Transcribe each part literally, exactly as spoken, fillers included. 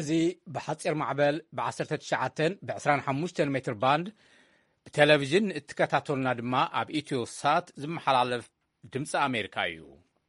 እዙي بحصير معبل بعشرة تشعتن بعشرين حموشتن متر باند بتلفزيون اتكاتاتولنا دما اب ايتيو سات زم حلالف دمس امريكا يو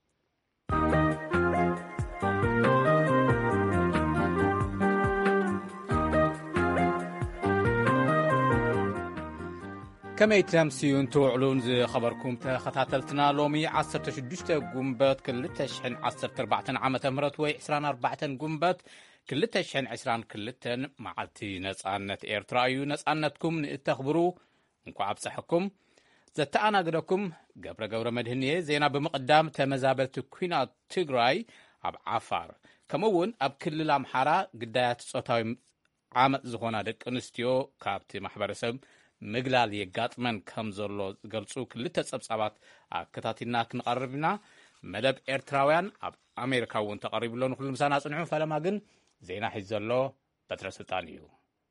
كما يتمسيون توعلون زي خبركم تخطاتلتنا لومي عصر تشدشت قنبات كل تشحن عصر تربعتن عامة مرت وي عسران أربعتن قنبات كل تشحن عسران كلتن معلتي نسانة إيرترايو نسانتكم نتخبرو انكو عبسحكم زتانا قدكم قبر قبر مدهنية زينا بمقدام تمزابلت كوينات تيغراي عب عفار كمون اب كل الامحارة قدايات صوتاوي عامة زخونا دك انستيو كابتي محبرسب مقلال يقاطمن كمزولو قلصو كل تتصبصابات كتاتينا كنقربنا مدب إيرتراويان اب أمريكاون تقريب لون كل مسانا صنعون فلما قن زينا حزلو بتر سلطانيو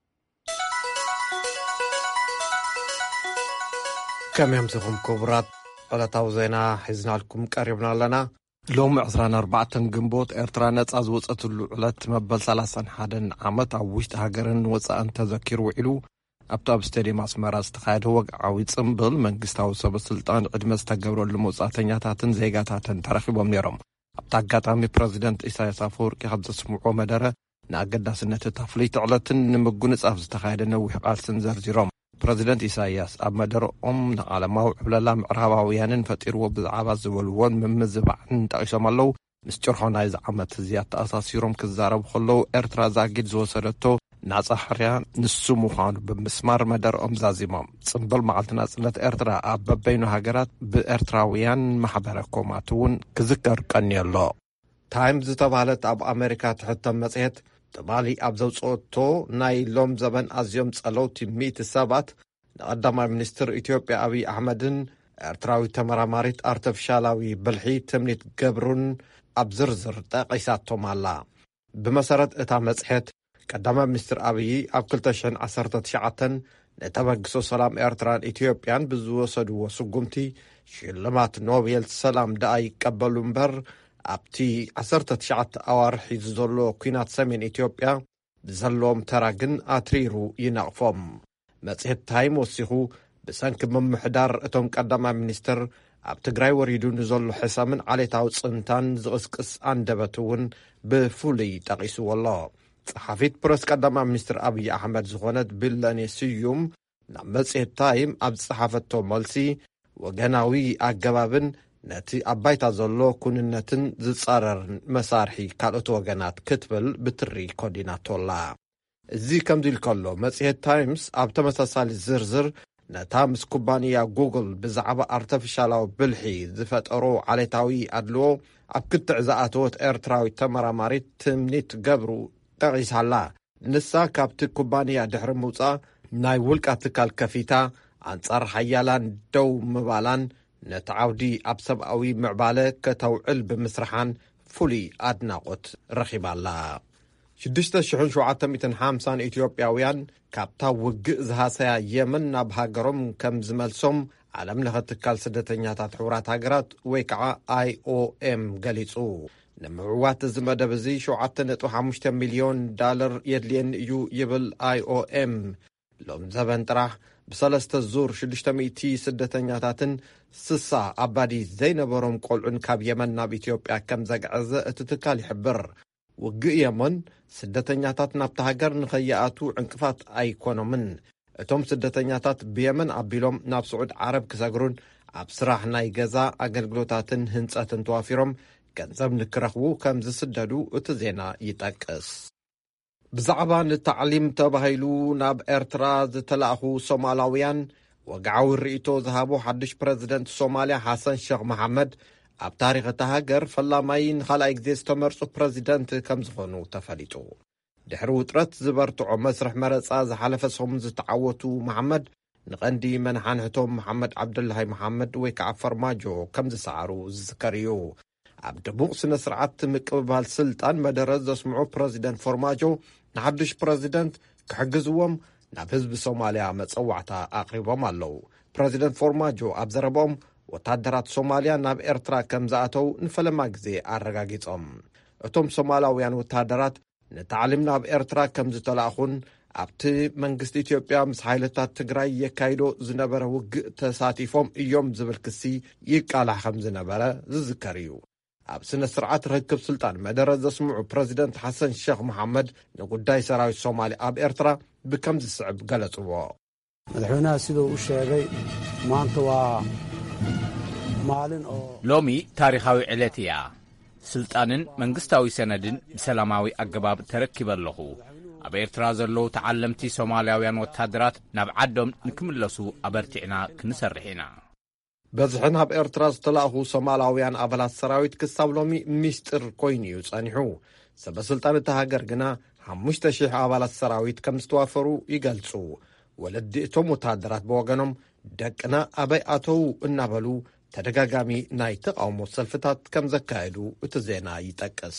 كم يمسكم كبرات قلتاو زينا حزنا لكم قريبنا لنا لوم عشرين أربعة قنبوت إيرترا نص وصتلو علت مبل ثلاثة حدن عامت عوشت هاجرن وصان تذكر وعلو أبطاب ستاديوم أسمرا استخايد هو عويد صنبل منقستاو سب السلطان قدم استقبروا الموصاتنياتاتن زيغاتاتن ترخيبهم نيرم أبتاقاتامي بريزيدنت إساياس أفورقي حبز سمعو مدارة ناقداسنة تفليت علتن نمقونس أفز تخايد نوح قالسن زرزيرم بريزيدنت إساياس أب مدار أم نقالماو عبلالا معراباويانن فتيرو بزعابا زولوان ممزبعن تأيشام اللو نسجرحونا إذا عمت زيادة أساسيروم كزارب خلو إرترا زاقيد زوسرتو ناس أحريا نسو مخانو بمسمار مدار أم زازيمام صنبل معلتنا سنة إرترا أب بينو هاجرات بإرتراويان محبركوماتون كذكر كان يلو تايمز تبالت أب أمريكا تحتم مسيحت تبالي أبزو صوتو ناي لوم زبن أزيوم صلوتي ميت السابات نقدم منستر إثيوبيا أبي أحمدن إرتراوي تمراماريت أرتفشالاوي بلحي تمنيت قبرون أبزرزر تاقيساتو مالا بمسارت إتا مسيحت قدام منستر أبي أب كلتشن عصرت تشعتن نتبقسو سلام إرتران إثيوبيان بزوصدو وسقمتي شلمات نوبيل سلام داي قبلومبر أبتي عصرت تشعت أوارحي زولو كينات سمين إثيوبيا بزلوم تراغن أتريرو ينقفهم مسيحت تايم وسيخو بسانك ممحدار اتوم قدام منستر أب تقراي وريدو نزولو حسامن علي تاوت سنتان زغسكس أندبتون بفولي تقيسو والله صحافيت برس قدام منستر أبي أحمد زغونت بلاني سيوم نمسيحت تايم أب صحافتو مالسي وغناوي أقبابن نتي أبايتا زولو كوننتن زصارر مسارحي كالوت وغنات كتبل بتري كورديناتولا زي كم ديل كله مسيحت تايمز أب تمساسال زرزر نتامس كوبانيا جوجل بزعبا ارتفشالاو بلحي زفترو عليتاوي أدلو أب كتعزاءاتوت إيرتراوي تمراماريت تمنيت قبرو تغيس هلا نسا كابت كوبانيا دحر موصا ناي ولقا تكال كفيتا أنصار حيالان دو مبالان نتعودي أبسبقوي معبالة كتوعل بمسرحان فولي أدناقوت رخيبالا شدشتا شحن شوعاتا ميتن حامسان إثيوبياويان كابتا وقع زهاسيا يمن نابهاقرم كم زمالسوم عالم لغتكال سدتنياتات حورات هاقرات ويكعا آي أو إم قليسو نمعوات الزمادة بزي شوعاتا نتو حامشتا مليون دالر يدلين يو يبل آي أو إم لوم زبان تراح بسلسة الزور شدشتا ميتي سدتنياتاتن سسا أبادي زي نبروم قولعن كاب يمن ناب إثيوبيا كم زقعزة اتتكال يحبر وقع يمن سدتنياتات نابتهاقر نخيئاتو عنكفات أيكونومن اتوم سدتنياتات بيمن أبيلوم ناب سعود عرب كساقرون أبسراح ناي غزا أقلقلوتاتن هنساتن توافيروم كنزب نكرخو كم زسددو اتزينا يتاكس بزعبان التعليم تبهيلو ناب إرترا زتلاخو سومالاويان وقعو الرئيتو ذهبو حدش بريزيدنت سوماليا حسن شيخ محمد أب تاريخ تهاجر فلاماين خلايك زيس تمرسو بريزيدنت كم زغنو تفليتو دحرو ترت زبرتو مسرح مرصا زحلفسهم زتعوتو محمد نقندي منحان هتوم محمد عبد الله محمد ويكع فرماجو كم زسعرو زكريو عبد بوق سنة سرعت مقبال سلطان مدرز اسمعو بريزيدنت فرماجو نحدش بريزيدنت كحجزوهم ناب حزب سوماليا مصوعتا اقربهم اللو بريزيدنت فرماجو ابزربهم وتادرات سوماليا ناب إرترا كم زاتو نفلما غزي أرغاقيتهم اتوم سومالاويان وتادرات ነታዕሊም ናብ ኤርትራ ከም ዝተላእኹን ኣብቲ መንግስቲ ኢትዮጵያ ምስ ሓይልታት ትግራይ የካይዶ ዝነበረ ውግእ ተሳቲፎም እዮም ዝብል ክሲ ይቃላሕ ከም ዝነበረ ዝዝከር እዩ። ኣብ ስነ ስርዓት ርክብ ስልጣን መደረ ዘስምዑ ፕረዚደንት ሓሰን ሼክ መሐመድ ንጉዳይ ሰራዊት ሶማሊ ኣብ ኤርትራ ብከም ዝስዕብ ገለጽዎ። መድሕና sidoo u sheegay maanta waa maalin oo ሎሚ ታሪኻዊ ዕለት እያ። ስልጣንን መንግስታዊ ሰነድን ብሰላማዊ ኣገባብ ተረኪበለኹ። ኣብ ኤርትራ ዘለዉ ተዓለምቲ ሶማልያውያን ወታደራት ናብ ዓዶም ንክምለሱ ኣበርቲዕና ክንሰርሕ ኢና። በዝሕን ኣብ ኤርትራ ዝተላእኹ ሶማላውያን ኣባላት ሰራዊት ክሳብ ሎሚ ሚስጥር ኮይኑ እዩ ጸኒሑ። ሰበስልጣን እቲ ሃገር ግና ሓሙሽተ ሽሕ ኣባላት ሰራዊት ከም ዝተዋፈሩ ይገልጹ። ወለዲ እቶም ወታደራት ብወገኖም ደቅና ኣበይ ኣተው እናበሉ ተደጋጋሚ ናይ ተቃውሞ ሰልፍታት ከም ዘካየዱ እቲ ዜና ይጠቅስ።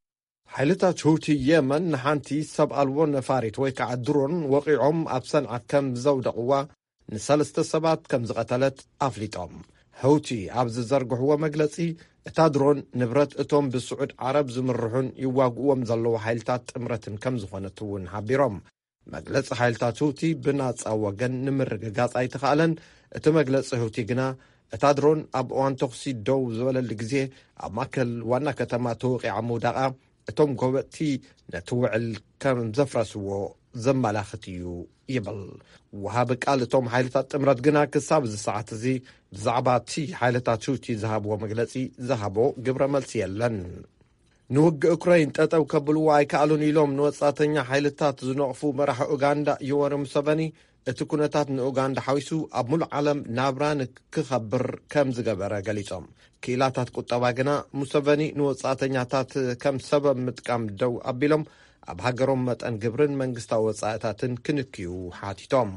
ሓይልታት ሁቲ የመን ንሓንቲ ሰብ ኣልቦ ነፋሪት ወይ ከዓ ድሮን ወቂዖም ኣብ ሰንዓ ከም ዘውደቕዋ ንሰለስተ ሰባት ከም ዝቐተለት ኣፍሊጦም። ሁቲ ኣብ ዝዘርግሕዎ መግለጺ እታ ድሮን ንብረት እቶም ብስዑድ ዓረብ ዝምርሑን ይዋግእዎም ዘለዉ ሓይልታት ጥምረትን ከም ዝኾነት እውን ሓቢሮም። መግለጺ ሓይልታት ሁቲ ብናጻ ወገን ንምርግጋጽ ኣይተኻእለን። እቲ መግለጺ ሁቲ ግና እታ ድሮን ኣብ እዋን ተኽሲ ደው ዝበለሉ ግዜ ኣብ ማእከል ዋና ከተማ ተወቂዓ ምውዳቓ እቶም ጎበጥቲ ነቲ ውዕል ከም ዘፍረስዎ ዘመላኽት እዩ ይብል። ወሃቢ ቃል እቶም ሓይልታት ጥምረት ግና ክሳብ ዝሰዓት እዚ ብዛዕባ እቲ ሓይልታት ሁቲ ዝሃብዎ መግለጺ ዝሃቦ ግብረ መልሲ የለን። ንውግእ ዩክራይን ጠጠው ከብልዎ ኣይከኣሉን ኢሎም ንወጻተኛ ሓይልታት ዝነቕፉ መራሒ ኡጋንዳ ዮወሪ ሙሰቨኒ እቲ ኩነታት ንኡጋንዳ ሓዊሱ ኣብ ሙሉእ ዓለም ናብራ ንክኸብር ከም ዝገበረ ገሊጾም። ክኢላታት ቁጠባ ግና ሙሰቨኒ ንወጻተኛታት ከም ሰበብ ምጥቃም ደው ኣቢሎም ኣብ ሃገሮም መጠን ግብርን መንግስታዊ ወጻእታትን ክንክዩ ሓቲቶም።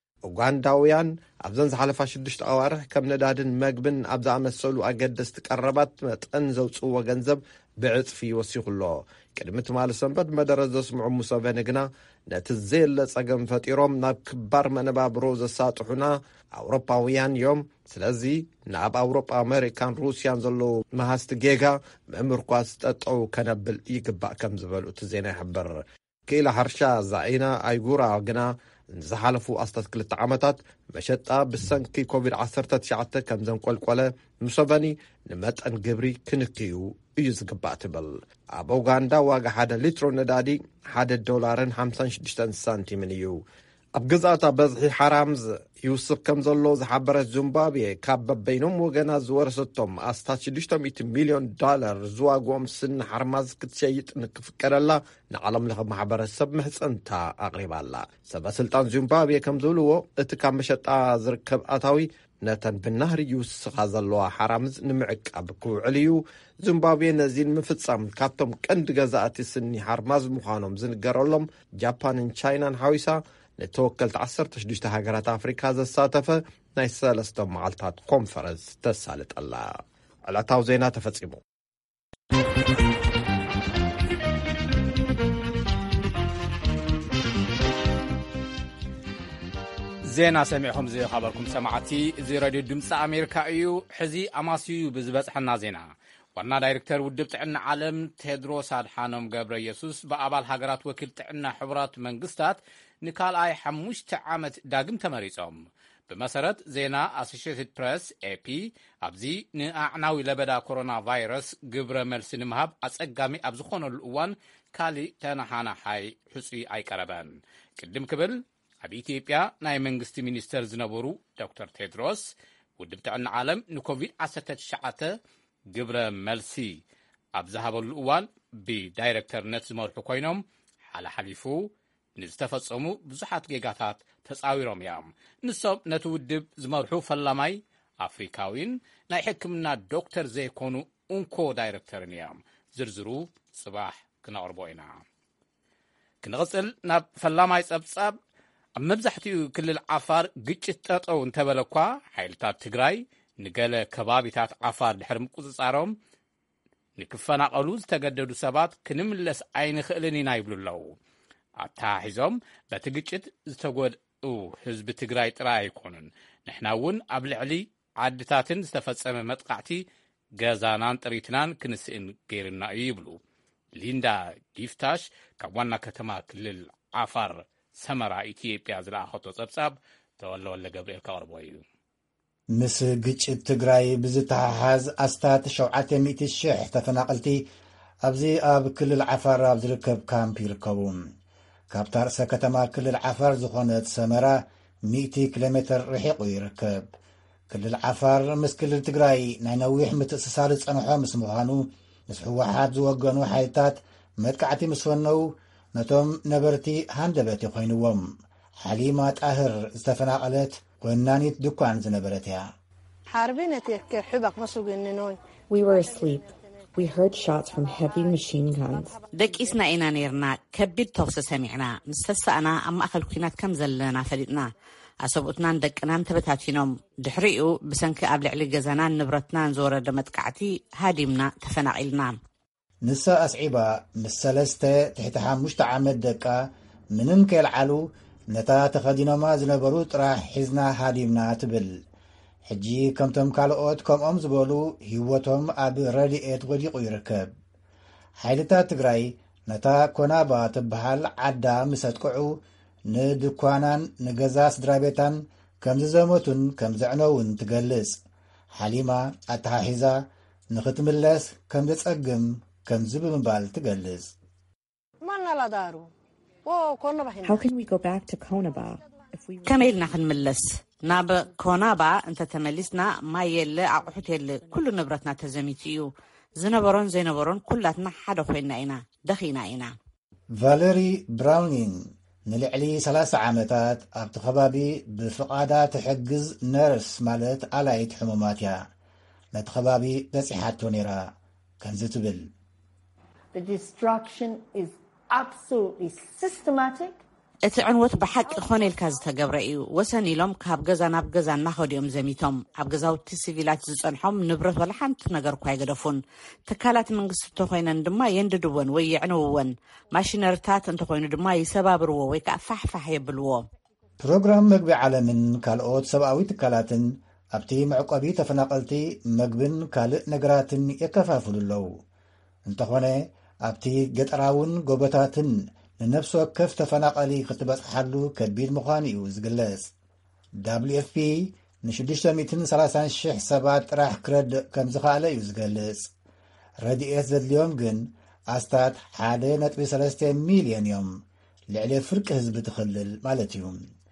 ኡጋንዳውያን ኣብዘን ዝሓለፋ ሽዱሽተ ኣዋርሕ ከም ነዳድን መግብን ኣብ ዝኣመሰሉ ኣገደስቲ ቀረባት መጠን ዘውፅዎ ገንዘብ ብዕፅፊ ወሲኹሎ። ቅድሚ ትማሊ ሰንበት መደረ ዘስምዑ ሙሰቨኒ ግና ነቲ ዘየለ ጸገም ፈጢሮም ናብ ክባር መነባብሮ ዘሳጥሑና ኣውሮፓውያን እዮም፣ ስለዚ ናብ ኣውሮጳ ኣሜሪካን ሩስያን ዘለዉ መሃስቲ ጌጋ ምእምርኳስ ጠጠው ከነብል ይግባእ ከም ዝበሉ እቲ ዜና ይሕብር። ክኢላ ሕርሻ ዛኢና ኣይጉራ ግና ዝሓለፉ ኣስታት ክልተ ዓመታት መሸጣ ብሰንኪ ኮቪድ ዓሰርተ ትሽዓተ ከም ዘንቆልቆለ ሙሰቨኒ ንመጠን ግብሪ ክንክዩ እዩ ዝግባእ ትብል። ኣብ ኡጋንዳ ዋጋ ሓደ ሊትሮ ነዳዲ ሓደ ዶላርን ሓምሳን ሽዱሽተ ሳንቲምን እዩ። ኣብ ግዛእታ በዝሒ ሓራምዝ ይውስኽ ከም ዘሎ ዝሓበረት ዚምባብዌ ካብ በበይኖም ወገናት ዝወረሰቶም ኣስታት ሽዱሽተ ሚእቲ ሚልዮን ዶላር ዝዋግኦም ስኒ ሓርማዝ ክትሸይጥ ንክፍቀደላ ንዓለም ለኸ ማሕበረሰብ ምሕፀንታ ኣቕሪባላ። ሰበስልጣን ዚምባብዌ ከም ዝብልዎ እቲ ካብ መሸጣ ዝርከብ ኣታዊ ነተን ብናህሪ ይውስኻ ዘለዋ ሓራምዝ ንምዕቃብ ክውዕል እዩ። ዚምባብዌ ነዚ ንምፍጻም ካብቶም ቀንዲ ገዛእቲ ስኒ ሓርማዝ ምዃኖም ዝንገረሎም ጃፓንን ቻይናን ሓዊሳ ነተወከልቲ ዓሰርተ ሽዱሽተ ሃገራት ኣፍሪካ ዘሳተፈ ናይ ሰለስተ መዓልታት ኮንፈረንስ ተሳልጠላ። ዕለታዊ ዜና ተፈጺሙ። ዜና ሰሚዕኹም ዝኸበርኩም ሰማዕቲ እዚ ሬድዮ ድምፂ ኣሜሪካ እዩ። ሕዚ ኣማስዩ ብዝበጽሐና ዜና ዋና ዳይሬክተር ውድብ ጥዕና ዓለም ቴድሮስ ኣድሓኖም ገብረ ኢየሱስ ብኣባል ሃገራት ወኪል ጥዕና ሕቡራት መንግስታት ንካልኣይ ሓሙሽተ ዓመት ዳግም ተመሪጾም። ብመሰረት ዜና ኣሶሽትድ ፕሬስ ኤፒ ኣብዚ ንኣዕናዊ ለበዳ ኮሮና ቫይረስ ግብረ መልሲ ንምሃብ ኣጸጋሚ ኣብ ዝኾነሉ እዋን ካሊእ ተነሓናሓይ ሕፁይ ኣይቀረበን። ቅድም ክብል ኣብ ኢትዮጵያ ናይ መንግስቲ ሚኒስተር ዝነበሩ ዶክተር ቴድሮስ ውድብ ጥዕና ዓለም ንኮቪድ ዓሰርተ ትሽዓተ ግብረ መልሲ ኣብ ዝሃበሉ እዋን ብዳይሬክተርነት ዝመርሑ ኮይኖም ሓላሓሊፉ ንዝተፈጸሙ ብዙሓት ጌጋታት ተጻዊሮም እዮም። ንሶም ነቲ ውድብ ዝመርሑ ፈላማይ ኣፍሪካዊን ናይ ሕክምና ዶክተር ዘይኮኑ እንኮ ዳይሬክተርን እዮም። ዝርዝሩ ጽባሕ ክነቕርቦ ኢና። ክንቕጽል ናብ ፈላማይ ጸብጻብ ኣብ መብዛሕትኡ ክልል ዓፋር ግጭት ጠጠው እንተበለ እኳ ሓይልታት ትግራይ ንገለ ከባቢታት ዓፋር ድሕሪ ምቁፅጻሮም ንክፈናቐሉ ዝተገደዱ ሰባት ክንምለስ ኣይንኽእልን ኢና ይብሉ ኣለዉ። ኣተሓሒዞም በቲ ግጭት ዝተጎድኡ ህዝቢ ትግራይ ጥራይ ኣይኮኑን፣ ንሕና እውን ኣብ ልዕሊ ዓድታትን ዝተፈጸመ መጥቃዕቲ ገዛናን ጥሪትናን ክንስእን ገይርና እዩ ይብሉ። ሊንዳ ጊፍታሽ ካብ ዋና ከተማ ክልል ዓፋር ሰመራ ኢትዮጵያ ዝለኣኸቶ ጸብጻብ ተወለወለ ገብርኤል ካቅርቦ እዩ። ምስ ግጭት ትግራይ ብዝተሓሓዝ ኣስታት ሸውዓተ ሚእቲ ሽሕ ተፈናቀልቲ ኣብዚ ኣብ ክልል ዓፋር ኣብ ዝርከብ ካምፕ ይርከቡ። ካብታ ርእሰ ከተማ ክልል ዓፋር ዝኾነት ሰመራ ሚእቲ ኪሎ ሜትር ርሒቑ ይርከብ። ክልል ዓፋር ምስ ክልል ትግራይ ናይ ነዊሕ ምትእስሳር ዝጸንሖ ምስ ምዃኑ ምስ ሕወሓት ዝወገኑ ሓይልታት መጥቃዕቲ ምስ ፈነው ነቶም ነበርቲ ሃንደበት ኮይንዎም። ሓሊማ ጣህር ዝተፈናቐለት ወናኒት ድኳን ዝነበረት እያ። We were asleep. We heard shots from heavy machine guns. ደቂስና ኢና ነርና ከቢድ ተኩሲ ሰሚዕና ምስ ተሳእና ኣብ ማእኸል ኩናት ከም ዘለና ፈሊጥና ኣሰብኡትናን ደቅናን ተበታቲኖም ድሕሪኡ ብሰንኪ ኣብ ልዕሊ ገዛናን ንብረትናን ዝወረደ መጥቃዕቲ ሃዲምና ተፈናቂልና ንሳ ኣስዒባ ምስ ሰለስተ ትሕቲ ሓሙሽተ ዓመት ደቃ ምንም ከልዓሉ ነታ ተኸዲኖማ ዝነበሩ ጥራሕ ሒዝና ሃዲምና ትብል ሕጂ ከምቶም ካልኦት ከምኦም ዝበሉ ህይወቶም ኣብ ረድኤት ወዲቑ ይርከብ። ሓይልታት ትግራይ ነታ ኮናባ ትበሃል ዓዳ ምስ ኣጥቅዑ ንድኳናን ንገዛ ስድራ ቤታን ከም ዝዘመቱን ከም ዘዕነውን ትገልጽ። ሓሊማ ኣተሓሒዛ ንኽትምለስ ከም ዝጸግም ከም ዝበምባል ትገልጽ። How can we go back to Konaba if we ከመይ ኢልና ክንምለስ? ናብ ኮናባ እንተተመሊስና ማይ የለ ኣቑሑት የለ ኩሉ ንብረትና ተዘሚቱ እዩ። ዝነበሮን ዘይነበሮን ኩላትና ሓደ ኮይና ኢና ደኺና ኢና። ቫለሪ ብራውኒን ንልዕሊ ሰላሳ ዓመታት ኣብቲ ከባቢ ብፍቓዳ ትሕግዝ ነርስ ማለት ኣላይት ሕሙማት እያ። ነቲ ከባቢ በፂሓቶ ነይራ ከምዚ ትብል The destruction is absolutely systematic. እቲ ዕንወት ብሓቂ ኾነ ኢልካ ዝተገብረ እዩ። ወሰን ኢሎም ካብ ገዛ ናብ ገዛ እናኸዲኦም ዘሚቶም ኣብ ገዛውቲ ሲቪላት ዝጸንሖም ንብረት ወላ ሓንቲ ነገር እኳ ኣይገደፉን። ትካላት መንግስቲ እንተኾይነን ድማ የንድድወን ወይ የዕንውወን። ማሽነርታት እንተኾይኑ ድማ ይሰባብርዎ ወይ ከዓ ፋሕፋሕ የብልዎ። ፕሮግራም መግቢ ዓለምን ካልኦት ሰብኣዊ ትካላትን ኣብቲ መዕቆቢ ተፈናቀልቲ መግብን ካልእ ነገራትን የከፋፍሉ ኣለዉ። እንተኾነ ኣብቲ ገጠራውን ጎቦታትን ንነፍሲ ወከፍ ተፈናቀሊ ክትበጽሓሉ ከቢድ ምዃኑ እዩ ዝግለጽ። ደብሊው ኤፍ ፒ ንሽዱሽተ ሚእትን ሰላሳን ሽሕ ሰባት ጥራሕ ክረድእ ከም ዝኽኣለ እዩ ዝገልጽ። ረድኤት ዘድልዮም ግን ኣስታት ሓደ ነጥቢ ሰለስተ ሚልዮን እዮም። ልዕሊ ፍርቂ ህዝቢ ትኽልል ማለት እዩ።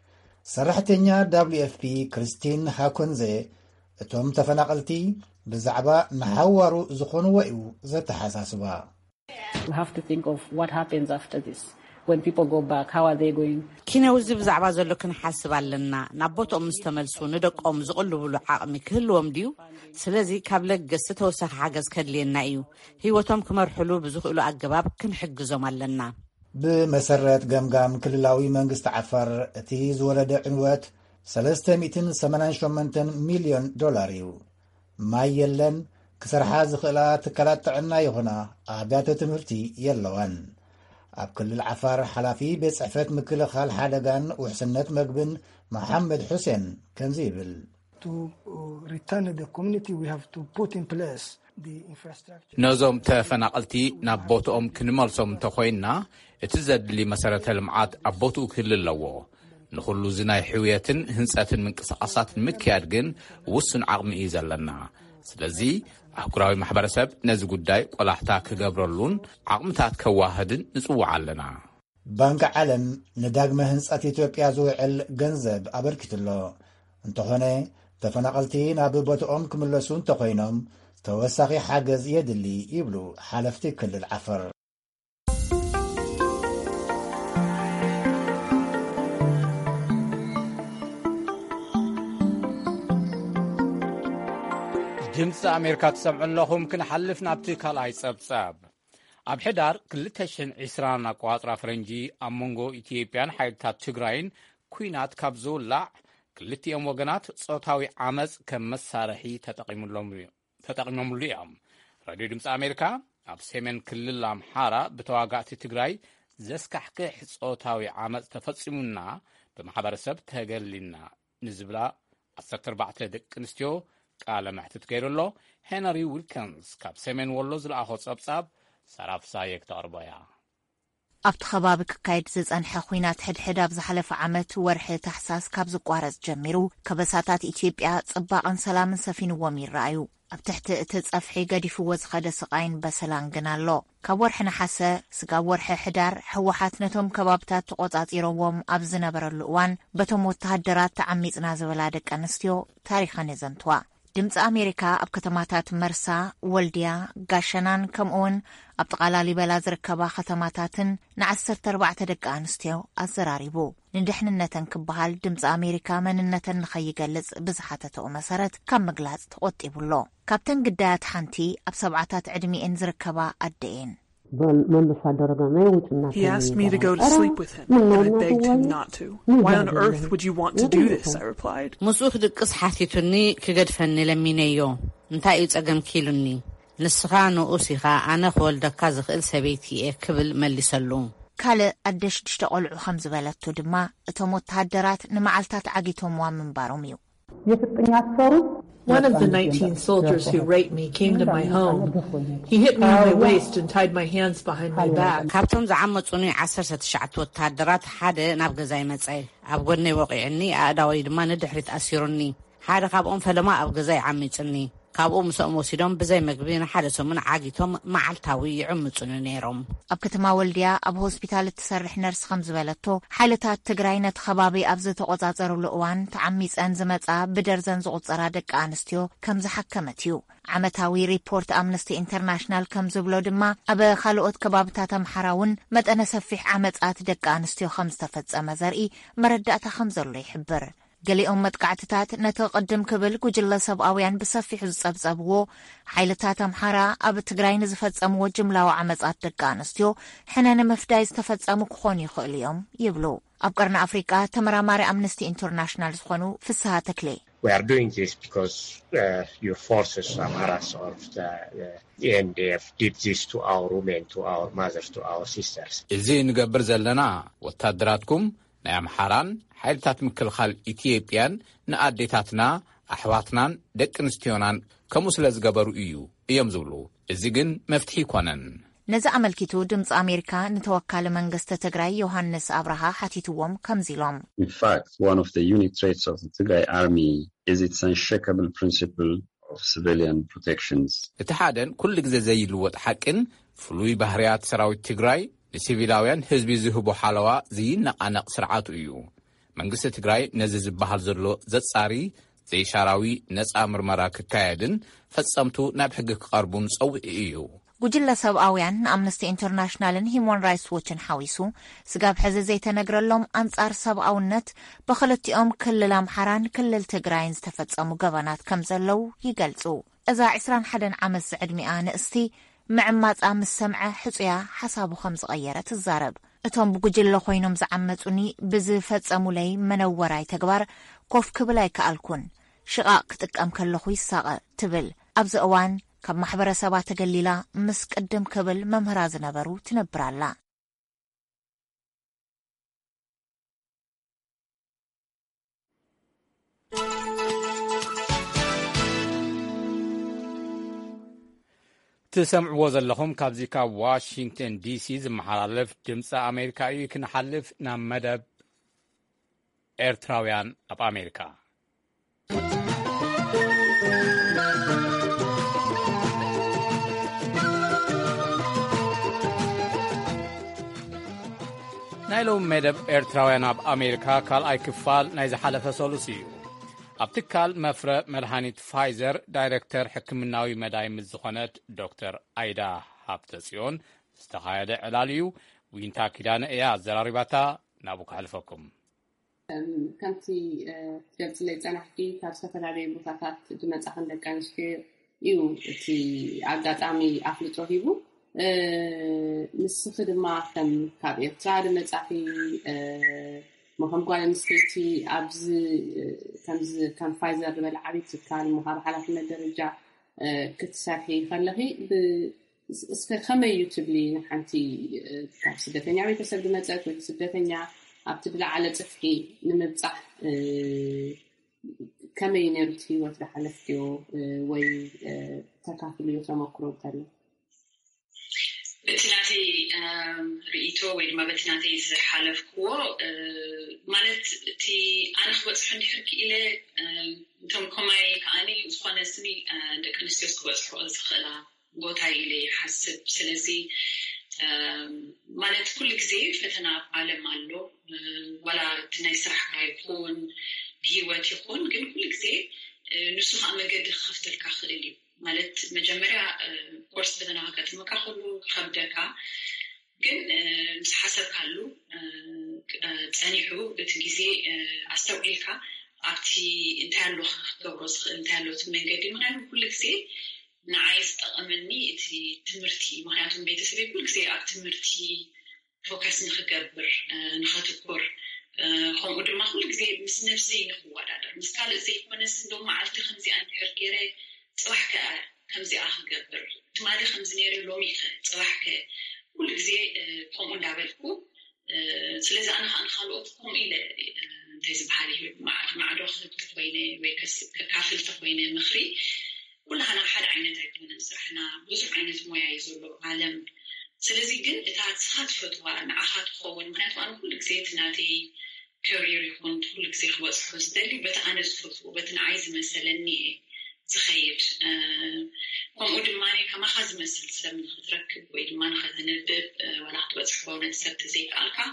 ሰራሕተኛ ደብሊው ኤፍ ፒ ክርስቲን ሃኮንዜ እቶም ተፈናቀልቲ ብዛዕባ ንሓዋሩ ዝኾንዎ እዩ ዘተሓሳስባ። We have to think of what happens after this. When people go back, how are they going? ኪነውዚ ብዛዕባ ዘሎ ክንሓስብ ኣለና። ናብ ቦትኦም ምስ ተመልሱ ንደቆም ዝቕልብሉ ዓቕሚ ክህልዎም ድዩ? ስለዚ ካብ ለገስ ተወሳኺ ሓገዝ ከድልየና እዩ። ህይወቶም ክመርሕሉ ብዝኽእሉ ኣገባብ ክንሕግዞም ኣለና። ብመሰረት ገምጋም ክልላዊ መንግስቲ ዓፋር እቲ ዝወረደ ዕንወት ሰለስተ ሚእትን ሰማንያን ሸሞንተ ሚልዮን ዶላር እዩ። ማይ የለን ክሰርሓ ዝኽእላ ትካላት ጥዕና ይኹና ኣብያተ ትምህርቲ የለዋን። ኣብ ክልል ዓፋር ሓላፊ ቤት ጽሕፈት ምክልኻል ሓደጋን ውሕስነት መግብን መሐመድ ሁሴን ከምዚ ይብል ነዞም ተፈናቀልቲ ናብ ቦትኦም ክንመልሶም እንተኮይንና እቲ ዘድሊ መሰረተ ልምዓት ኣብ ቦትኡ ክህሉ ኣለዎ። ንኹሉ ዝናይ ሕውየትን ህንፀትን ምንቅስቓሳትን ምክያድ ግን ውሱን ዓቕሚ እዩ ዘለና። ስለዚ ኣህጉራዊ ማሕበረሰብ ነዚ ጉዳይ ቆላሕታ ክገብረሉን ዓቕምታት ከዋህድን ንጽውዕ ኣለና። ባንኪ ዓለም ንዳግመ ህንጸት ኢትዮጵያ ዝውዕል ገንዘብ ኣበርኪትሎ እንተኾነ ተፈናቀልቲ ናብ ቦትኦም ክምለሱ እንተኮይኖም ተወሳኺ ሓገዝ የድሊ ይብሉ ሓለፍቲ ክልል ዓፋር። ድምፂ ኣሜሪካ ትሰምዑ ኣለኹም። ክንሓልፍ ናብቲ ካልኣይ ጸብጻብ ኣብ ሕዳር ክልተ ሽሕን ዒስራን ኣቆዋፅራ ፈረንጂ ኣብ መንጎ ኢትዮጵያን ሓይልታት ትግራይን ኩናት ካብ ዝውላዕ ክልቲኦም ወገናት ጾታዊ ዓመፅ ከም መሳርሒ ተጠቂሞምሉ እዮም። ራድዮ ድምፂ ኣሜሪካ ኣብ ሰሜን ክልል ኣምሓራ ብተዋጋእቲ ትግራይ ዘስካሕክሕ ጾታዊ ዓመፅ ተፈጺሙና ብማሕበረሰብ ተገሊና ንዝብላ ዓሰርተ ኣርባዕተ ደቂ ኣንስትዮ ቃለ መሕትት ገይሩሎ ሄነሪ ዊልከንስ ካብ ሰሜን ወሎ ዝለኣኾ ጸብጻብ ሰራፍሳየክ ተርቦያ ኣብቲ ከባቢ ክካየድ ዝጸንሐ ኩናት ሕድሕድ ኣብ ዝሓለፈ ዓመት ወርሒ ታሕሳስ ካብ ዝቋረጽ ጀሚሩ ከበሳታት ኢትዮጵያ ጽባቕን ሰላምን ሰፊንዎም ይረኣዩ ኣብ ትሕቲ እቲ ጸፍሒ ገዲፍዎ ዝኸደ ስቃይን በሰላን ግን ኣሎ ካብ ወርሒ ነሓሰ ስጋብ ወርሒ ሕዳር ሕወሓት ነቶም ከባብታት ተቆጻጺሮዎም ኣብ ዝነበረሉ እዋን በቶም ወተሃደራት ተዓሚጽና ዝበላ ደቂ ኣንስትዮ ታሪኸን የዘንትዋ ድምፂ ኣሜሪካ ኣብ ከተማታት መርሳ ወልድያ ጋሸናን ከምኡውን ኣብ ጥቓላሊበላ ዝርከባ ከተማታትን ንዓሰርተ ኣርባዕተ ደቂ ኣንስትዮ ኣዘራሪቡ ንድሕንነተን ክበሃል ድምፂ ኣሜሪካ መንነተን ንኸይገልጽ ብዝሓተተኦ መሰረት ካብ ምግላጽ ተቆጢቡሎ ካብተን ግዳያት ሓንቲ ኣብ ሰብዓታት ዕድሚኤን ዝርከባ ኣደኤን He asked me to go to sleep with him, and I begged him not to. Why on earth would you want to do this? I replied. مسوخ دقس حاتيتني كقدفني لمينيو انتا يصقم كيلوني نسخانو اوسيخا انا خولدك زخل سبيتي كبل مليسلو ካልእ ኣደሽ ድሽተ ቆልዑ ከም ዝበለቶ ድማ እቶም ወተሃደራት ንመዓልታት ዓጊቶም ዋ ምንባሮም እዩ One of the nineteen soldiers who raped me came to my home. He hit me on my waist and tied my hands behind my back. ካብቶም ዝዓመጹኒ ዓሰርተ ትሽዓተ ወተሃደራት ሓደ ናብ ገዛይ መጻይ ኣብ ጎነይ ወቂዕኒ ኣእዳወይ ድማ ንድሕሪት ኣሲሩኒ ሓደ ካብኦም ፈለማ ኣብ ገዛይ ዓሚጽኒ ካብኡ ምስኦም ወሲዶም ብዘይ መግቢ ንሓደ ሰሙን ዓጊቶም መዓልታዊ ይዕምጹኒ ነይሮም ኣብ ከተማ ወልድያ ኣብ ሆስፒታል እትሰርሕ ነርስ ከም ዝበለቶ ሓይልታት ትግራይ ነቲ ከባቢ ኣብ ዝተቆጻጸሩሉ እዋን ተዓሚጸን ዝመጻ ብደርዘን ዝቁጸራ ደቂ ኣንስትዮ ከም ዝሓከመት እዩ ዓመታዊ ሪፖርት ኣምነስቲ ኢንተርናሽናል ከም ዝብሎ ድማ ኣብ ካልኦት ከባብታት ኣምሓራ እውን መጠነ ሰፊሕ ዓመጻት ደቂ ኣንስትዮ ከም ዝተፈጸመ ዘርኢ መረዳእታ ከም ዘሎ ይሕብር ገሊኦም መጥቃዕትታት ነቲ ቅድም ክብል ጉጅለ ሰብኣውያን ብሰፊሕ ዝጸብጸብዎ ሓይልታት ኣምሓራ ኣብ ትግራይ ንዝፈጸምዎ ጅምላዊ ዓመጻት ደቂ ኣንስትዮ ሕነ ንምፍዳይ ዝተፈጸሙ ክኾኑ ይኽእሉ እዮም ይብሉ ኣብ ቀርኒ ኣፍሪቃ ተመራማሪ ኣምነስቲ ኢንተርናሽናል ዝኾኑ ፍስሓ ተክሌ We are doing this because uh, your forces, Amharas or the, the N D F, did this to our women, to our mothers, to our sisters. እዚ ንገብር ዘለና ወታደራትኩም ናይ ኣምሓራን ሓይልታት ምክልኻል ኢትዮጵያን ንኣዴታትና ኣሕዋትናን ደቂ ኣንስትዮናን ከምኡ ስለ ዝገበሩ እዩ እዮም ዝብሉ እዚ ግን መፍትሒ ይኮነን ነዚ ኣመልኪቱ ድምፂ ኣሜሪካ ንተወካሊ መንግስቲ ትግራይ ዮሃንስ አብርሃ ሓቲትዎም ከምዚ ኢሎም In fact, one of the unique traits of the Tigray army is its unshakable principle of civilian protections. እቲ ሓደን ኩሉ ግዜ ዘይልወጥ ሓቅን ፍሉይ ባህርያት ሰራዊት ትግራይ ንሲቪላውያን ህዝቢ ዝህቦ ሓለዋ ዘይነቃነቕ ስርዓቱ እዩ መንግስቲ ትግራይ ነዚ ዝበሃል ዘሎ ዘጻሪ ዘይሻራዊ ነፃ ምርመራ ክካየድን ፈጸምቱ ናብ ሕጊ ክቐርቡን ፀውዒ እዩ ጉጅለ ሰብኣውያን ንኣምነስቲ ኢንተርናሽናልን ሂውማን ራይትስ ዎችን ሓዊሱ ስጋብ ሕዚ ዘይተነግረሎም ኣንጻር ሰብኣውነት ብኽልቲኦም ክልል ኣምሓራን ክልል ትግራይን ዝተፈጸሙ ገበናት ከም ዘለው ይገልጹ እዛ ዒስራን ሓደን ዓመት ዝዕድሚኣ ንእስቲ ምዕማፃ ምስ ሰምዐ ሕፁያ ሓሳቡ ከም ዝቐየረ ትዛረብ እቶም ብጉጅለ ኮይኖም ዝዓመጹኒ ብዝፈጸሙለይ መነወራይ ተግባር ኮፍ ክብል ኣይከኣልኩን ሽቓቕ ክጥቀም ከለኹ ይሳቐ ትብል ኣብዚ እዋን ካብ ማሕበረሰባት ተገሊላ ምስ ቅድም ክብል መምህራ ዝነበሩ ትነብራላ تسمعوا وزلهم كابزيكا واشنطن دي سي زمحالف دمص امريكا اي كنحلف نام مدب ايرتراويان اب امريكا نايلو مدب ايرتراويان اب امريكا كال اي كفال نايز حلفه سولوسيو ኣብትካል መፍረ መድሃኒት ፋይዘር ዳይሬክተር ሕክምናዊ መዳይ ምዝኾነት ዶክተር አይዳ ሃብተጽዮን ዝተኻየደ ዕላልዩ ዊንታ ኪዳነ እያ ዘራሪባታ ናብኡ ክሕልፈኩም ከምቲ ገልጽለይ ጸናሕቲ ካብ ዝተፈላለዩ ቦታታት ዝመጻኸን ደቂ ኣንስትዮ እዩ እቲ ኣጋጣሚ ኣፍልጦ ሂቡ ንስኺ ድማ ከም ካብ ኤርትራ ድመጻኺ مهم قال نسيتي أبز كمز كان فايزر بالعربي تكال مهار على في الدرجة كتساحي خلهي بسفر خمي يوتيوبلي نحنتي كاب سدتنيا بيت سدمتك بيت سدتنيا أبتبلع على تفحي نمبصح كمي نرتي وتحلفتيو وي تكافليو تمكرو تاني بتناتي رئيتو ويد ما بتناتي حالف كو مالت تي أنا خبص حني حكي إلى توم كماي كأني وصفنا سني دك نستيس خبص خبص خلا بوتاي إلى حسب سلسي مالت كل جزء فتنا عالم ماله ولا تنايسرح كيكون بهوات يكون كل كل جزء نسخ أما قد خفت الكاخلي مالت مجمرة كورس بدنا هكذا ما كخلو خبدك كن حسب كله تانيحو بتجزي أستوعبك أبتي انتهلو خبرز انتهلو تمنجدي مهنا كل شيء نعايز أمني تي تمرتي مهناتهم بيتسبب كل شيء أبتمرتي فوكس نخجبر نخاتكور هم قدر ما كل شيء مس نفسي نخوة دار مسكال زي ونس دوم معلت خمسة عن حركة صباح ك خمسة آخر جبر تمالي خمسة نيري لومي خ صباح ك كل شيء هم ندعبلكو سلزة أنا خان خلوتكم إلى تيز بحالي مع مع دخل تفوينه ويكس كافل تفوينه مخري كلها أنا حد عينة تكون نسحنا بزح عينة مويا يزولو عالم سلزي جن إتعاد صاد فتوى نعهد خوان مهنات وأنا كل جزيت نادي كارير يكون كل جزيت خواص خواص دالي بتعنز فتوى بتنعايز مثلا نيه زخير قم قدماني كما خاز مثل سلم نتركب وإدمان خاز نبب ولا حد وصحبه ونسبت زي كالكا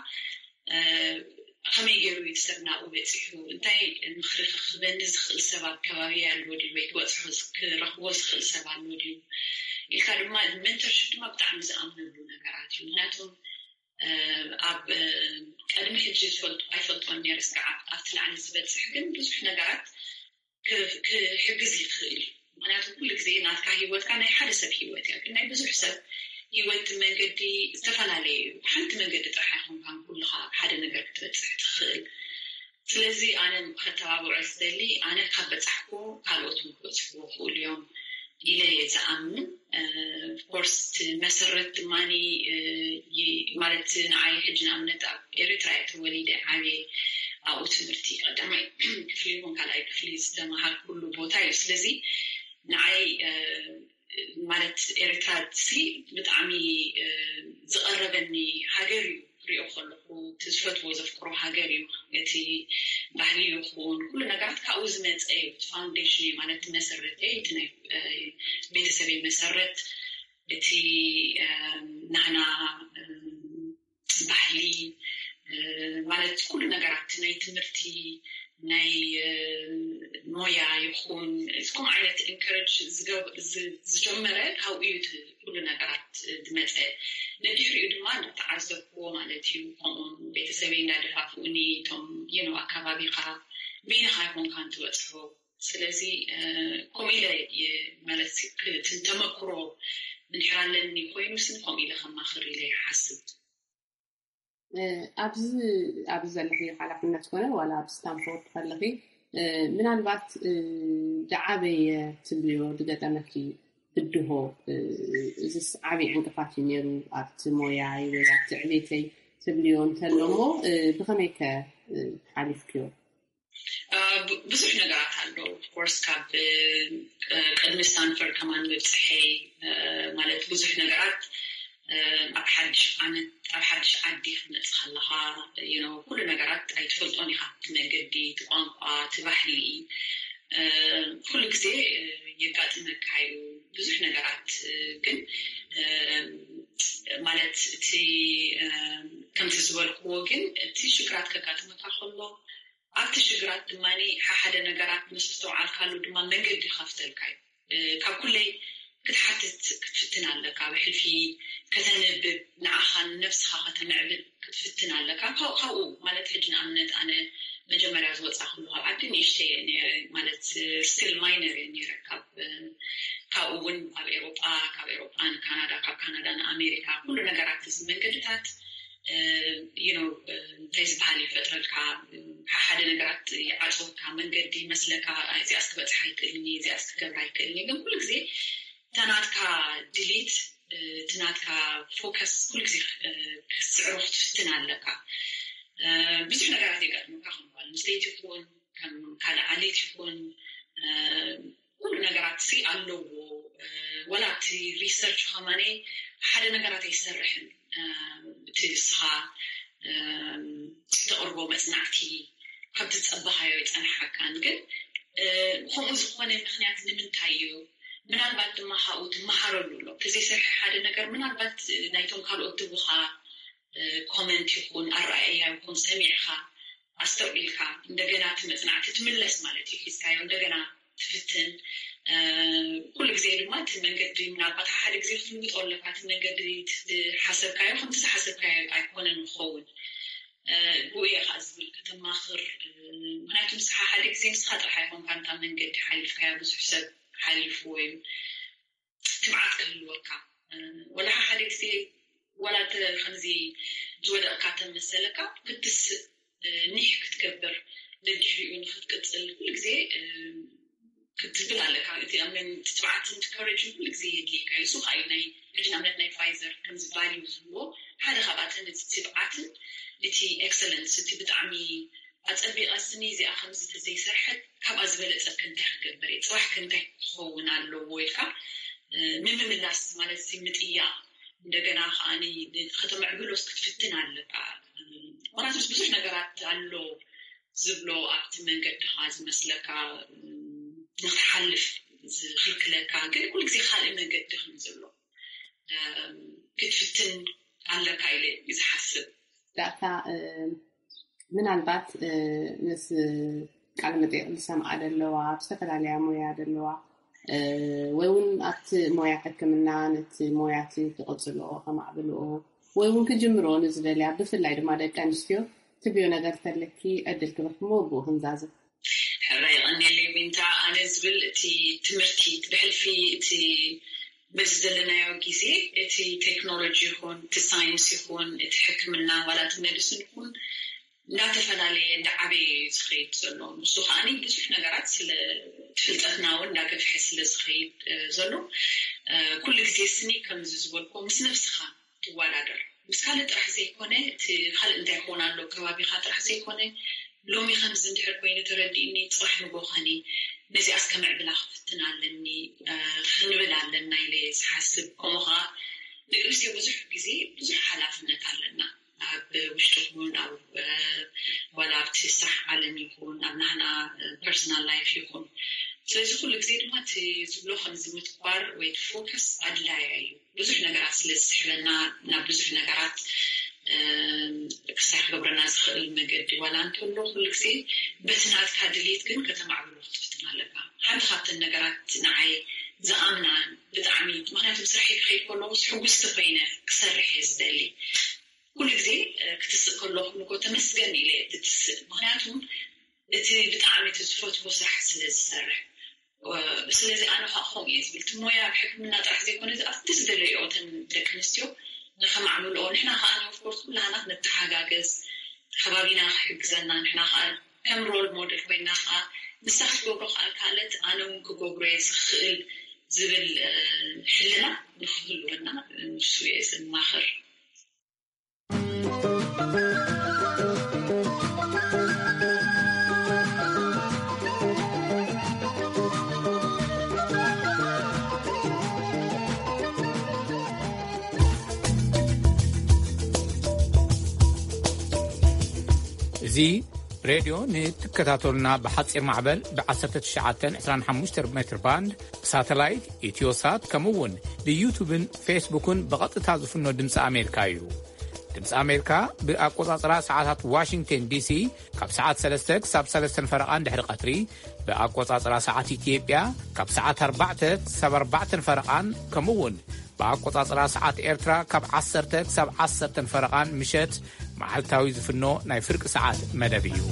هم يجروا يتسبنا وبيتسحوا انتي المخرج خبان نزخ السبب كواهي الودي البيت وصحوز كرخوز خل السبب الودي الكلام ما المنتورشيب ما بتعمز أمن لنا قراتي وناتهم أب أنا محتاج فلت أيفلت واني رسق أفتل عن الزبد سحقن بس إحنا قرات كحجز يخيل وناتهم كل كذي نات كهيوت كان يحدث بهيوت يعني كنا يبزو حساب هيوت من قدي استفعل عليه وحنت من قدي ترحيهم كان كلها حدا نقدر كتبت تخيل سلزي أنا خطابة عزدلي أنا حبت أحكو قالوت مكوت وقول اليوم إلى يتأمن كورس مسرت ماني مالت نعاي حجنا من تاب إريترايا توليد عالي أو تمرتي قدامي كفليهم كلاي كفليز دمها كله بوتايس لذي نعاي مالت إريتراتي بتعمي زقربني هاجري ريو خلقو تزفت وزفكرو هاجري يتي بحلي لخون كل نقعد كأوزمت أي فاونديشني مالت مسرت أي تني بيتسبي مسرت بتي نحنا بحلي مالت كل نقعد تني تمرتي ناي مويا يخون اسكم عينت encourage زجمرة هاو يوت كل نقعد دمتة نبيح يدمان تعزب هو مالتي هم بيتسوي نادفافوني توم ينو أكابيقا بين هايهم كان توصفوا سلزي كميلة مالتي تنتمكرو من حالني كوينوسن كميلة خما خريلي حسب أبز أبز اللي على حنة كنا ولا أبز ستانفورد فاللي من الوقت دعابي تبليو دقت أمكي بدهو إذا عبي عندفاتي نيرو أبت موياي ولا أبت عبيتي تبليون تلمو بغميك حالف كيو بس إحنا قاعد هلو كورس كاب قدم ستانفورد كمان بتصحي مالت بس إحنا قاعد أبحث عن أبحث عدي نتخلها you know كل نجارات أي تفضلني حط نجدي تبانقى تبحلي كل جزء يقعد نكايو بزح نجارات كن مالت تي كم تزول قوجن تي شجرات كقات متخلله أكتر شجرات دماني حدا نجارات نستوى على خالو دمان نجدي خفت الكاي ككله كنت حتت كتفتنا لك وحلفي كتنبب نعها نفسها كتنعبد كتفتنا لك هاو هاو مالت حجنا أمنت أنا مجمع زوج أخلوها بعدين إشتي يعني مالت ستيل ماينر يعني ركب كأون كاب أوروبا كاب أوروبا كندا كاب كندا أمريكا كل نجارات من قدرت you know تيجي بحالي فترة كا حدا نجارات يعرفوا كمان قدي مثلك إذا أسكبت حيك إني إذا أسكبت حيك إني قم كل زي تنات كا ديليت تنات كا فوكس كل شيء كسعرفت تنال لك بس إحنا قاعد يقدم كخم المستيت يكون كم كلا عليه يكون كل نجارات سي علو ولا تي ريسيرش خماني حدا نقرأت يسرحن تسها تقربوا مصنعتي كم تتصبحها يتنحى كان قل هم زخواني مخنيات نمنتايو من البعض ما حاوت ما حرلوا كذي سرح حدا نقر من البعض نايتهم قالوا تبوها كومنت يكون الرأي يكون سميعها أستقبلها عندنا تمصنعتي تملس مالتي حسايو عندنا تفتن كل جزء ما تمنجد من البعض حد جزء خلنا نقول لك تمنجد حسب كايو هم تحسب كايو أيقون المخون بويا خاص بالكتم آخر هنا تمسح حد جزء مسخط راح يكون كان تمنجد حلف كايو بس حسب حلف وين تبعت كل وقع ولا حد جزء ولا تخنزي جود أكاتم مسلكة كتس نيح كتكبر للجري ونخد كتسل كل جزء كتبل على كايتي أمن تتبعت تكرج كل جزء يدليك أي سوق عيني إحنا عملنا فايزر كم زبالي وزلو هذا خباتن تتبعتن لتي excellence تي بتعمي أتقبل أسني زي أخمسة زي سرحت كم أزبل أتكن تحقق بريد صح كنت خونا اللو ويلكا من من الناس مالت سمتية እንደገና አኒ ከተማ ዕብሎስ ክትፍትን አለካ ወራቶስ ብዙ ነገራት አሉ ዝብሎ አክት መንገድ ሀዝ መስለካ ንሐልፍ ዝኽልከለካ ግን ሁሉ ጊዜ ኻል መንገድ ድኽም ዝብሎ ክትፍትን አለካ ኢለ ይዝሐስብ ዳታ ምናልባት ነስ ቃል መጠየቅ ልሰማ አይደለዋ በተፈላለያ ሞያ አይደለዋ ወይውን አት ሞያ ሕክምና ነት ሞያት ተቆጽሎ ከማዕብሎ ወይውን ከጅምሮ ንዝደልያ ብፍላይ ድማ ደቂ አንስትዮ ትብዮ ነገር ተለኪ ዕድል ክረክሞ ቦ ህንዛዝ ሕራይ ቀኒለ ሚንታ ኣነ ዝብል እቲ ትምህርቲ ብሕልፊ እቲ በዝዘለናዮ ጊዜ እቲ ቴክኖሎጂ ይኹን እቲ ሳይንስ ይኹን እቲ ሕክምና ዋላት ሜዲሲን ይኹን እንዳተፈላለየ እንዳዓበየ ዝኸይድ ዘሎ ንሱ ከዓኒ ብዙሕ ነገራት ስለ ፍልጠትናውን እንዳገፍሐ ስለ ዝኸይድ ዘሎ ኩሉ ግዜ ስኒ ከምዚ ዝበልኮ ምስ ነፍስኻ ትወዳደር ምስ ካልእ ጥራሕ ዘይኮነ እቲ ካልእ እንታይ ክኾን ኣሎ ከባቢኻ ጥራሕ ዘይኮነ ሎሚ ከምዚ እንድሕር ኮይኑ ተረዲእኒ ፅራሕ ንጎኸኒ ነዚኣስ ከመዕብላ ክፍትን ኣለኒ ክንብል ኣለና ኢለ ዝሓስብ ከምኡ ከዓ ደቂ ኣንስትዮ ብዙሕ ግዜ ብዙሕ ሓላፍነት ኣለና ኣብ ውሽጢ ይኹን ኣብ ወላ ኣብቲ ስራሕ ዓለም ይኹን ኣብ ናህና ፐርሰናል ላይፍ ይኹን ስለዚ ኩሉ ግዜ ድማ እቲ ዝብሎ ከምዚ ምትኳር ወይ ፎከስ ኣድላያ እዩ ብዙሕ ነገራት ስለ ዝስሕበና ናብ ብዙሕ ነገራት ክሳይ ክገብረና ዝኽእል መገዲ ዋላ እንተሎ ኩሉ ግዜ በቲ ናትካ ድሌት ግን ከተማዕብሎ ክትፍትን ኣለካ ሓንቲ ካብተን ነገራት ንዓይ ዝኣምናን ብጣዕሚ ምክንያቱም ስራሕይ ክኸይድ ከለኹ ሕጉስቲ ኮይነ ክሰርሕ እየ ዝደሊ ኩሉ ግዜ ክትስእ ከለኹ ንጎ ተመስገን ኢለ ትትስእ ምክንያቱም እቲ ብጣዕሚ ትዝፈትዎ ስራሕ ስለ ዝሰርሕ ስለዚ ኣነ ከዓ ከምኡ እየ ዝብል እቲ ሞያ ሕክምና ጥራሕ ዘይኮነ ኣብቲ ዝደለዮ እተን ደቂ ኣንስትዮ ንኸማዕብልኦ ንሕና ከዓ ኦፍኮርስ ኩላና ነተሓጋገዝ ከባቢና ክሕግዘና ንሕና ከዓ ከም ሮል ሞዴል ኮይና ከዓ ንስኻ ክትገብሮ ካልካለት ኣነ እውን ክገብሮ እየ ዝኽእል ዝብል ሕልና ንክህልወና ንሱ እየ ዝማኽር እዚ ሬድዮ ንትከታተሉና ብሓፂር ማዕበል ብ19 25 ሜትር ባንድ ሳተላይት ኢትዮሳት ከምውን ብዩቱብን ፌስቡክን ብቐጥታ ዝፍኖ ድምፂ ኣሜሪካ እዩ ድምፂ ኣሜሪካ ብኣቆፃፅራ ሰዓታት ዋሽንግተን ዲሲ ካብ ሰዓት ሰለስተ ክሳብ ሰለስተ ፈረቓን ድሕሪ ቀትሪ ብኣቆፃፅራ ሰዓት ኢትዮጵያ ካብ ሰዓት ኣርባዕተ ክሳብ ኣርባዕተ ፈረቓን ከምውን ብኣቆፃፅራ ሰዓት ኤርትራ ካብ ዓሰርተ ክሳብ ዓሰርተ ፈረቓን ምሸት መዓልታዊ ዝፍኖ ናይ ፍርቂ ሰዓት መደብ እዩ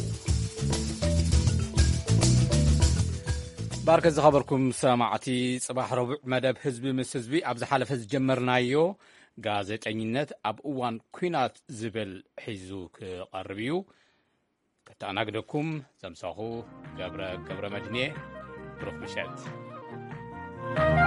ባርከ ዝኸበርኩም ሰማዕቲ ጽባሕ ረቡዕ መደብ ህዝቢ ምስ ህዝቢ ኣብ ዝሓለፈ ዝጀመርናዮ ጋዜጠኝነት ኣብ እዋን ኩናት ዝብል ሒዙ ክቐርብ እዩ ከተኣናግደኩም ዘምሳኹ ገብረ ገብረ መድንየ ብሩኽ ምሸት